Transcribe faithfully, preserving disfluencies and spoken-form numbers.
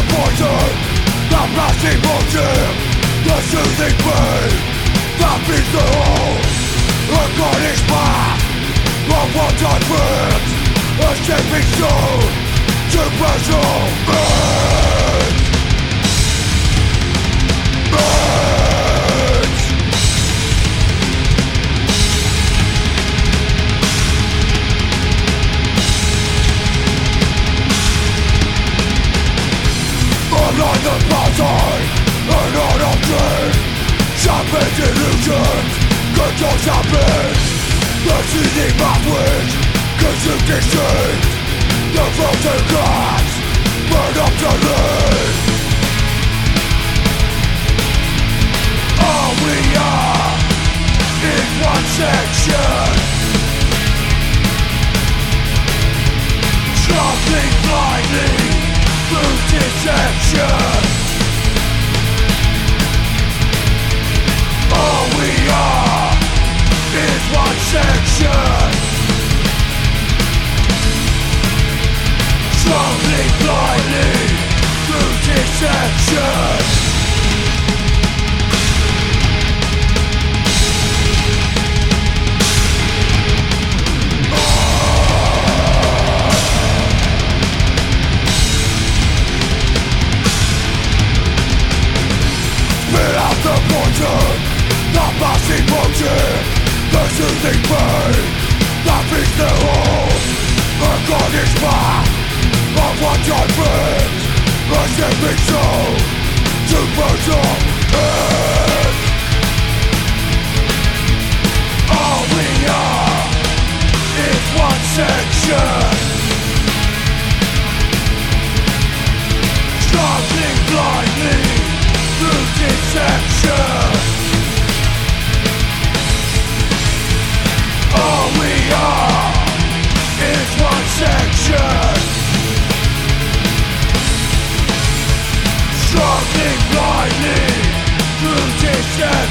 poison, the blasting motive, the soothing pain that feeds the whole. A Cornish path of one-time friends, a shaping stone to pressure. Burns, burns. Unlike the outside, an art of dream, sharpened illusions, controls happen. The seething mouthwind, consumed extinct. The frozen glass, burn up to live. All we are is one section, struggling blindly through deception. All we are is one section, struggling blindly through deception. Spit out the poison, the passing motive, the soothing pain that feeds the whole. A Cornish path of one-time friends, a shaping soul to burst up end. All we are is one section, struggling blindly through deception. All we are is one section, struggling blindly through deception.